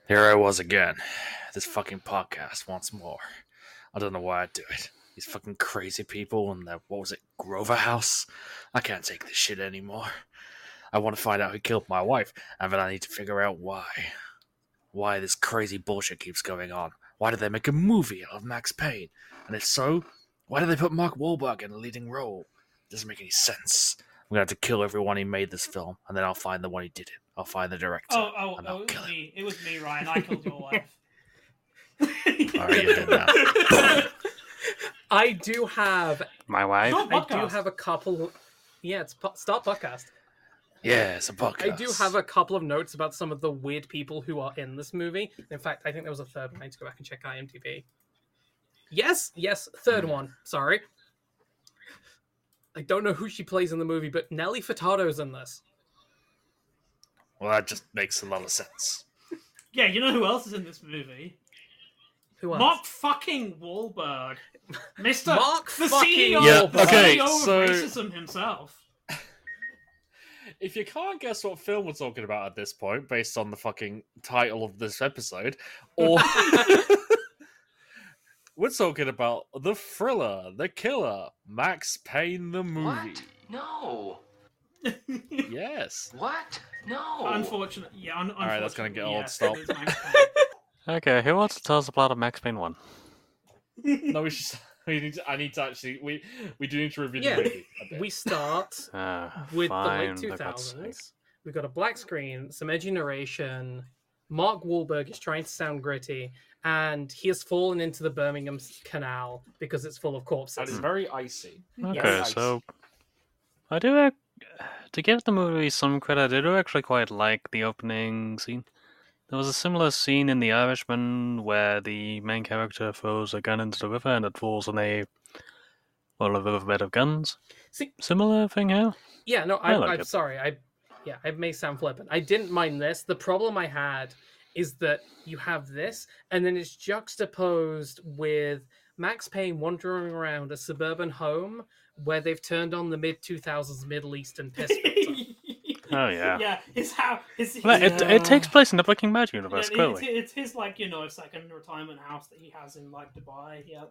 Here I was again. This fucking podcast once more. I don't know why I do it. These fucking crazy people and their, what was it, Grover House? I can't take this shit anymore. I want to find out who killed my wife, and then I need to figure out why. Why this crazy bullshit keeps going on. Why did they make a movie out of Max Payne? And if so, why did they put Mark Wahlberg in a leading role? It doesn't make any sense. I'm gonna have to kill everyone who made this film, and then I'll find the one who did it. I'll find the director. and I'll kill him. It was me, Ryan. I killed your wife. Alright, you did that. I do have My wife. Stop I do podcast. have a couple. Yeah, it's start podcast. Yeah, it's a podcast. I do have a couple of notes about some of the weird people who are in this movie. In fact, I think there was a third one. I need to go back and check IMDb. Yes, third one. Sorry. I don't know who she plays in the movie, but Nelly Furtado's in this. Well, that just makes a lot of sense. Yeah, you know who else is in this movie? Who else? Mark fucking Wahlberg. Mr. Mark the fucking CEO, Yeah, the okay, CEO so- of racism himself. If you can't guess what film we're talking about at this point, based on the fucking title of this episode, or we're talking about The Thriller, The Killer, Max Payne the movie. What? No. Yes. What? No. Unfortunately, yeah. Alright, that's gonna get old. yes, Stop. it is Max Payne. Okay, who wants to tell us the plot of Max Payne 1? No, we should. I need to actually. We do need to review Yeah, the movie. A bit. We start with Fine, the late for God's sake. 2000s. We've got a black screen, some edgy narration. Mark Wahlberg is trying to sound gritty, and he has fallen into the Birmingham Canal because it's full of And corpses. it's very icy. Okay, Yes. so I do to give the movie some credit. I do actually quite like the opening scene. There was a similar scene in The Irishman where the main character throws a gun into the river and it falls on a riverbed of guns. See- Similar thing here. Yeah, no, I like I'm it. sorry. I may sound flippant. I didn't mind this. The problem I had is that you have this, and then it's juxtaposed with Max Payne wandering around a suburban home where they've turned on the mid-2000s Middle Eastern piss filter. Oh yeah. Yeah, it's how Well, it takes place in the Breaking Bad universe, clearly. It's his like second retirement house that he has in like Dubai. Yeah.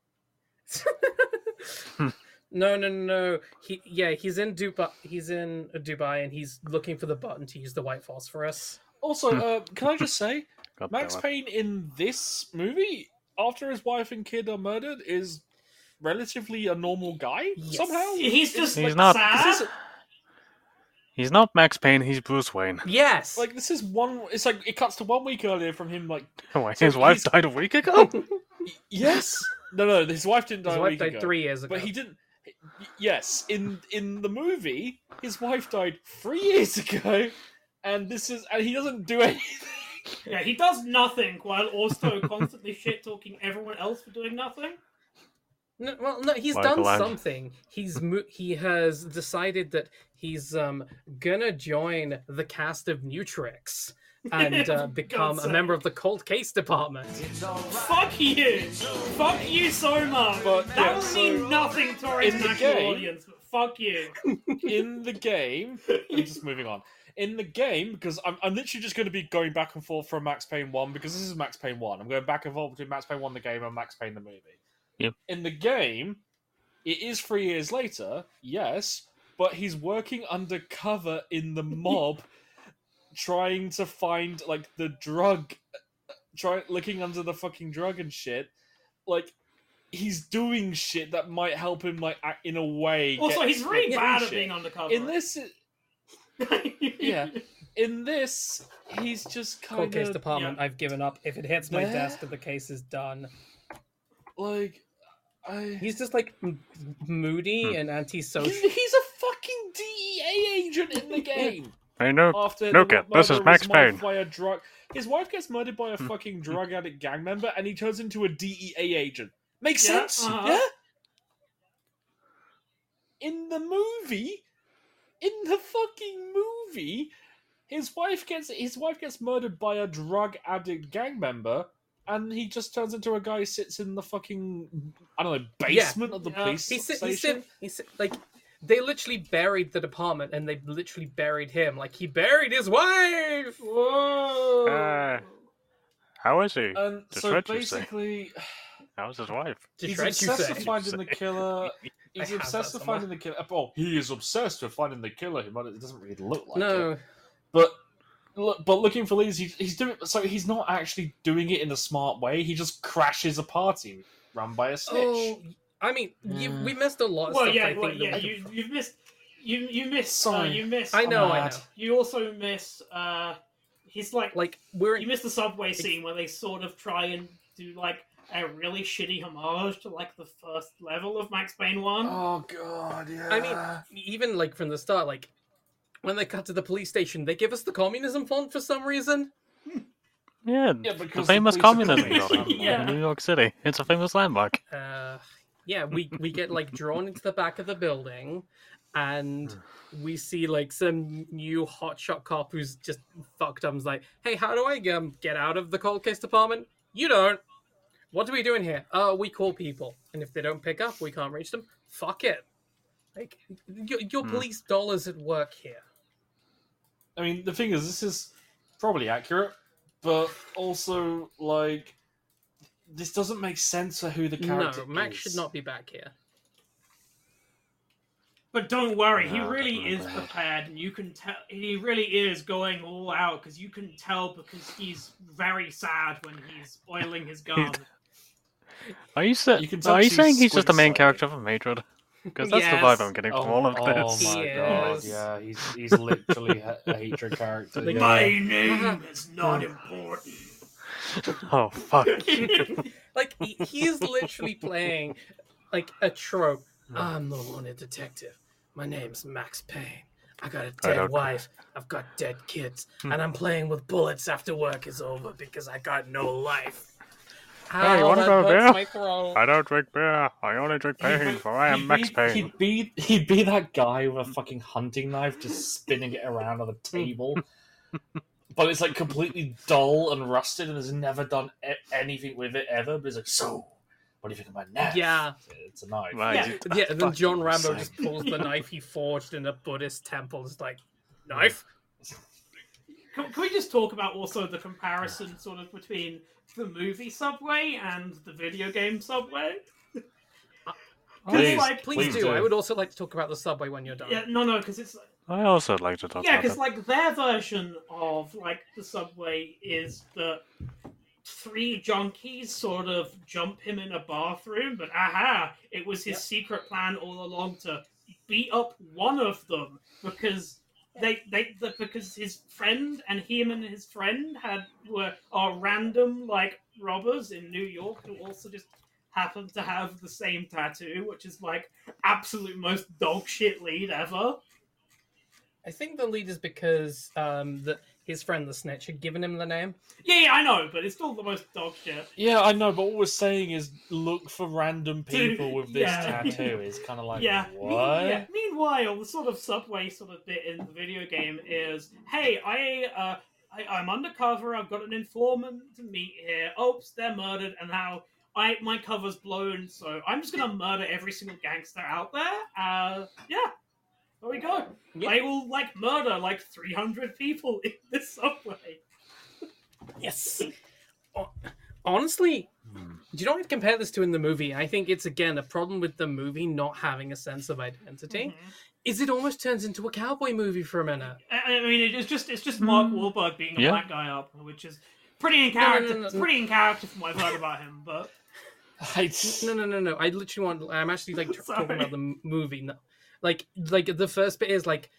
No. He's in Dubai. He's in Dubai, and he's looking for the button to use the white phosphorus. Also, can I just say, God Max damn it. Payne in this movie, after his wife and kid are murdered, is relatively a normal guy Yes. somehow. He's just He's like, not- sad. This is He's not Max Payne, he's Bruce Wayne. Yes. like this is one. It's like it cuts to 1 week earlier from him. Like Why, So his wife he's- died a week ago? yes, no, his wife didn't die. his a wife week died ago, 3 years ago. but he didn't. Yes, in the movie, his wife died 3 years ago, and he doesn't do anything. Yeah, he does nothing while also constantly shit talking everyone else for doing nothing. No, he's Michael done Lang. something. He has decided that he's gonna join the cast of Nutrix and For become God's a member sake. of the cold case department. Fuck you! Fuck you so much! But, that yeah, would so, mean nothing to our in the international game- audience, but fuck you. In the game, I'm just moving on. In the game, because I'm literally just going to be going back and forth from Max Payne 1, because this is Max Payne 1. I'm going back and forth between Max Payne 1 the game and Max Payne the movie. Yep. In the game, it is 3 years later, yes, but he's working undercover in the mob, trying to find, like, the drug, looking under the fucking drug and shit. Like, he's doing shit that might help him, like, in a way. Also, get he's really through bad at shit. being undercover. In this, yeah. In this, he's just Cold kind case of department. yeah. I've given up. If it hits my There? desk, the case is done. like, He's just like moody Hmm. and antisocial. he's a fucking DEA agent in the game. I know. After Look the it, this murder is of Max his wife Payne. by a drug, his wife gets murdered by a fucking drug addict gang member, and he turns into a DEA agent. Makes Yeah, sense, uh-huh. yeah. In the movie, his wife gets murdered by a drug addict gang member, and he just turns into a guy who sits in the fucking basement of the Yeah. police station. He's like, they literally buried the department and they literally buried him. Like, he buried his wife! Whoa! How is he? And To so Shred, you say? basically, How's his wife? To he's Shred, you obsessed say. with finding the killer. He's have obsessed that with finding the killer. Oh, he is obsessed with finding the killer. But it doesn't really look like it. No, But looking for leads, he's doing. So he's not actually doing it in a smart way. He just crashes a party run by a snitch. oh, I mean, we missed a lot of Well, stuff. yeah, I think that we could- you've missed. You missed. Sorry. You missed. I know. mad. You also miss. He's like. Like we're You missed the subway scene where they sort of try and do like a really shitty homage to like the first level of Max Payne 1. Oh god, yeah. I mean, even like from the start, like when they cut to the police station, they give us the communism font for some reason. Yeah, Yeah, the because the famous police are communism communists. building Yeah. in New York City. It's a famous landmark. Yeah, we get like drawn into the back of the building, and we see like some new hotshot cop who's just fucked up. And's like, "Hey, how do I get out of the cold case department?" You don't. What are we doing here? We call people, and if they don't pick up, we can't reach them. Fuck it. Like your police dollars at work here. I mean, the thing is, this is probably accurate, but also like this doesn't make sense for who the character No, Max is. should not be back here. But don't worry, he No, really definitely is bad. prepared, and you can tell he really is going all out because you can tell because he's very sad when he's oiling his gun. Are you, You can tell are you she's saying he's just the main squint-sighted. character from Hatred? Because that's the Yes. vibe I'm getting from all of Oh this. my He god, is. yeah, he's literally a hatred character. Like, yeah. My name is not important. Oh, fuck. Like he is literally playing like a trope. I'm the wanted detective. My name's Max Payne. I got a dead don't- wife. I've got dead kids, and I'm playing with bullets after work is over because I got no life. Hey, you Ow, wanna that go hurts there? my throat. I don't drink beer. I only drink pain, for I am Max Payne. He'd be that guy with a fucking hunting knife just spinning it around on the table. But it's like completely dull and rusted and has never done anything with it ever. But it's like, so, what do you think of my knife? Yeah. It's a knife. Right. Yeah. Yeah, and then Fucking John Rambo insane. just pulls the knife he forged in a Buddhist temple. It's like, knife? Can we just talk about also the comparison sort of between the movie Subway and the video game Subway? Please, like, Please do. I would also like to talk about the subway when you're done. Yeah, no, because it's I also like to talk yeah, about because that. like their version of like the Subway is that three junkies sort of jump him in a bathroom, but aha, it was his secret plan all along to beat up one of them because because his friend and him and his friend are random like robbers in New York who also just happen to have the same tattoo, which is like absolute most dog shit lead ever. I think the lead is because his friend the snitch had given him the name. Yeah, I know, but it's still the most dog shit. Yeah, I know, but what we're saying is look for random people with this Yeah. tattoo. It's kind of like, Yeah. what? Yeah. Meanwhile, the sort of Subway sort of bit in the video game is, hey, I'm undercover. I've got an informant to meet here. Oops, they're murdered, and now my cover's blown. So I'm just gonna murder every single gangster out there. Yeah. There we go. Yeah. I will like murder like 300 people in this Subway. Yes. Honestly, do you know what I'd compare this to in the movie? I think it's again a problem with the movie not having a sense of identity. Mhm. Is it almost turns into a cowboy movie for a minute? I mean, it's just Mark Wahlberg being a Yeah. black guy up, which is pretty in no, character. no, It's no. pretty in character from what I've heard about him, but No. I literally want. I'm actually like talking Sorry. about the movie. No. Like the first bit is like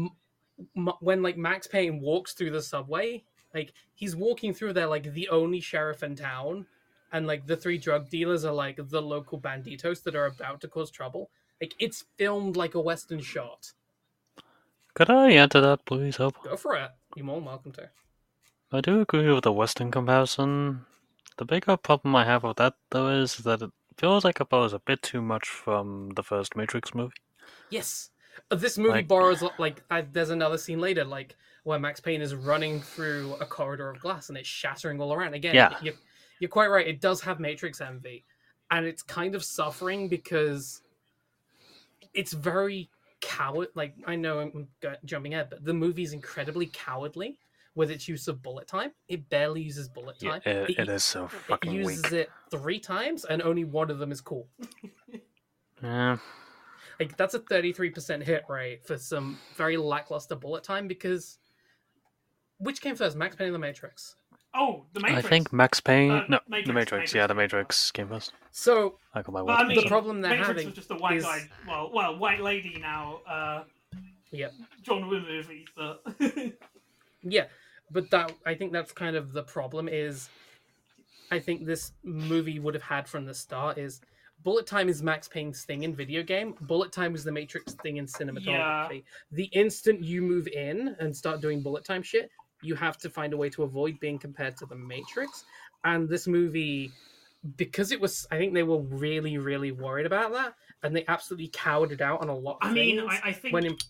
when like Max Payne walks through the subway. Like he's walking through there like the only sheriff in town, and like the three drug dealers are like the local banditos that are about to cause trouble. Like it's filmed like a western shot. Could I add to that, please, Hope? Go for it. You're more than welcome to. I do agree with the Western comparison. The bigger problem I have with that, though, is that it feels like it borrows a bit too much from the first Matrix movie. Yes. This movie Like- borrows like there's another scene later like where Max Payne is running through a corridor of glass and it's shattering all around. Again, Yeah. you're quite right. It does have Matrix envy, and it's kind of suffering because it's very coward. Like I know I'm jumping ahead, but the movie's incredibly cowardly with its use of bullet time. It barely uses bullet Yeah, time. it is so It fucking uses weak. it 3 times, and only one of them is cool. Yeah. Like, that's a 33% hit rate for some very lackluster bullet time, because which came first, Max Payne or The Matrix? Oh, the Matrix. I think Max Payne. Matrix, The Matrix. Matrix. Yeah, the Matrix came first. So I got my But I words mean, mixed the up. problem they're Matrix having was just a white is- guy. Well, white lady now. Yep. John Woo movie, but Yeah, but that, I think that's kind of the problem. Is I think this movie would have had from the start is bullet time is Max Payne's thing in video game. Bullet time is the Matrix thing in cinematography. The instant you move in and start doing bullet time shit, you have to find a way to avoid being compared to the Matrix. And this movie, because it was, I think they were really, really worried about that, and they absolutely cowered it out on a lot of I mean, things. I think. when in,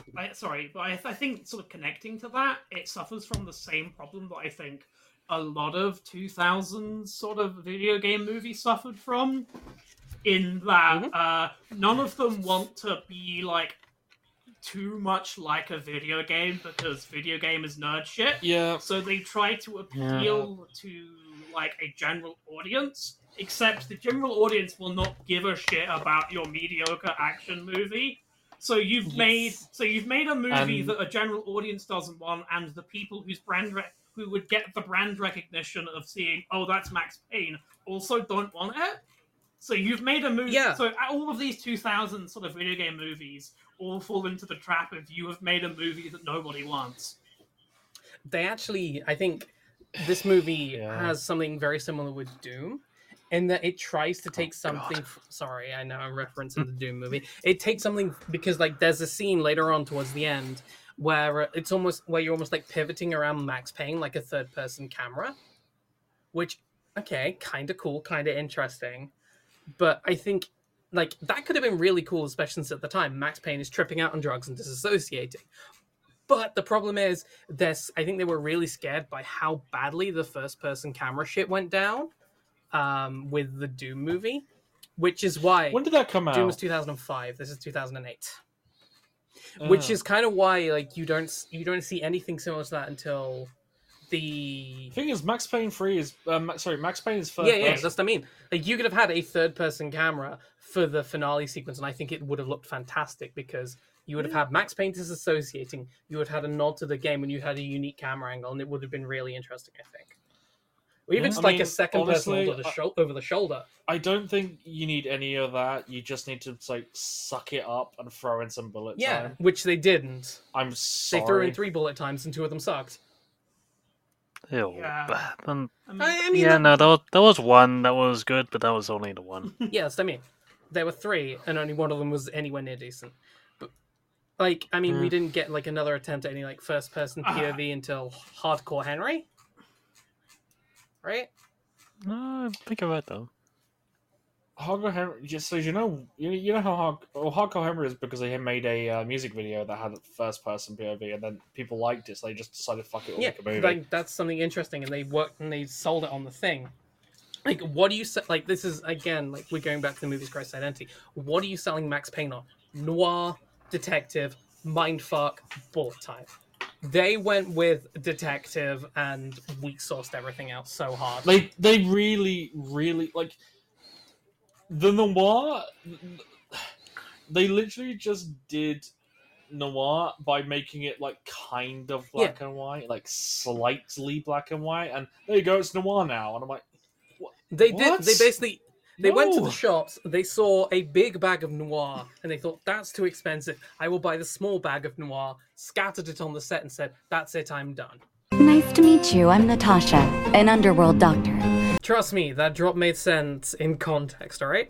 I think sort of connecting to that, it suffers from the same problem that I think a lot of 2000s sort of video game movies suffered from, in that none of them want to be like too much like a video game because video game is nerd shit. Yeah. So they try to appeal to like a general audience, except the general audience will not give a shit about your mediocre action movie. So you've made a movie that a general audience doesn't want, and the people whose who would get the brand recognition of seeing, oh, that's Max Payne, also don't want it. So you've made a movie. Yeah. So all of these 2000 sort of video game movies all fall into the trap of you have made a movie that nobody wants. they actually, I think this movie Yeah. has something very similar with Doom, in that it tries to take something. God. Sorry, I know I'm referencing the Doom movie. It takes something because, like, there's a scene later on towards the end where it's almost where you're almost like pivoting around Max Payne like a third-person camera, which, okay, kind of cool, kind of interesting, but I think like that could have been really cool, especially since at the time Max Payne is tripping out on drugs and disassociating. But the problem is, I think they were really scared by how badly the first-person camera shit went down with the Doom movie, which is why When did that come out? Doom was 2005. This is 2008, which is kind of why like you don't see anything similar to that until the The thing is, Max Payne 3 is Max Payne is first. yeah, that's what I mean. Like you could have had a third-person camera for the finale sequence, and I think it would have looked fantastic because you would have had Max Payne disassociating. You would have had a nod to the game, and you had a unique camera angle, and it would have been really interesting, I think. Or even Yeah. just I like mean, a second honestly, person over the shoulder. I don't think you need any of that. You just need to like suck it up and throw in some bullet Yeah, time. which they didn't. I'm They sorry. threw in 3 bullet times, and 2 of them sucked. Ew. Yeah. I mean, I mean, yeah, no, there was one that was good, but that was only the one. yeah, that's what I mean. There were 3, and only one of them was anywhere near decent. But, like, I mean, we didn't get like another attempt at any like first-person POV until Hardcore Henry, right? No, I think you're right though. Hardcore Henry, just so you know how Hardcore Henry is because they had made a music video that had a first-person POV, and then people liked it, so they just decided, fuck it, we'll Yeah, make a movie. like that's something interesting, and they worked and they sold it on the thing. Like, what do you say? Like, this is again, like we're going back to the movie's Christ Identity. What are you selling Max Payne on? Noir, detective, mindfuck, bullet time. They went with detective and weak sourced everything else so hard. They really like the noir. They literally just did noir by making it like kind of black and white, like slightly black and white, and there you go, it's noir now. And I'm like, They what? did. They basically. They went to No. the shops, they saw a big bag of noir, and they thought, that's too expensive. I will buy the small bag of noir, scattered it on the set, and said, that's it, I'm done. Nice to meet you. I'm Natasha, an underworld doctor. Trust me, that drop made sense in context, alright?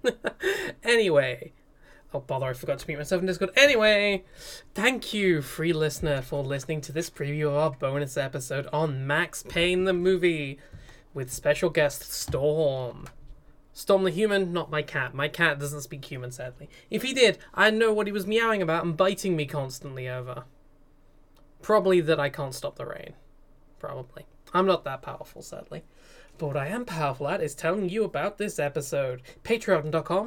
Anyway. Oh, bother, I forgot to mute myself in Discord. Anyway, thank you, free listener, for listening to this preview of our bonus episode on Max Payne the movie, with special guest Storm. Storm the human, not my cat. My cat doesn't speak human, sadly. If he did, I'd know what he was meowing about and biting me constantly over. Probably that I can't stop the rain. Probably. I'm not that powerful, sadly. But what I am powerful at is telling you about this episode.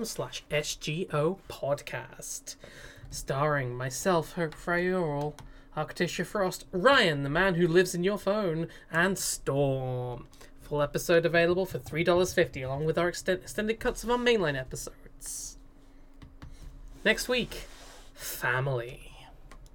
Patreon.com/SGO podcast. Starring myself, Hope Frayurl, Arctisha Frost, Ryan, the man who lives in your phone, and Storm. Full episode available for $3.50, along with our extended cuts of our mainline episodes. Next week, family.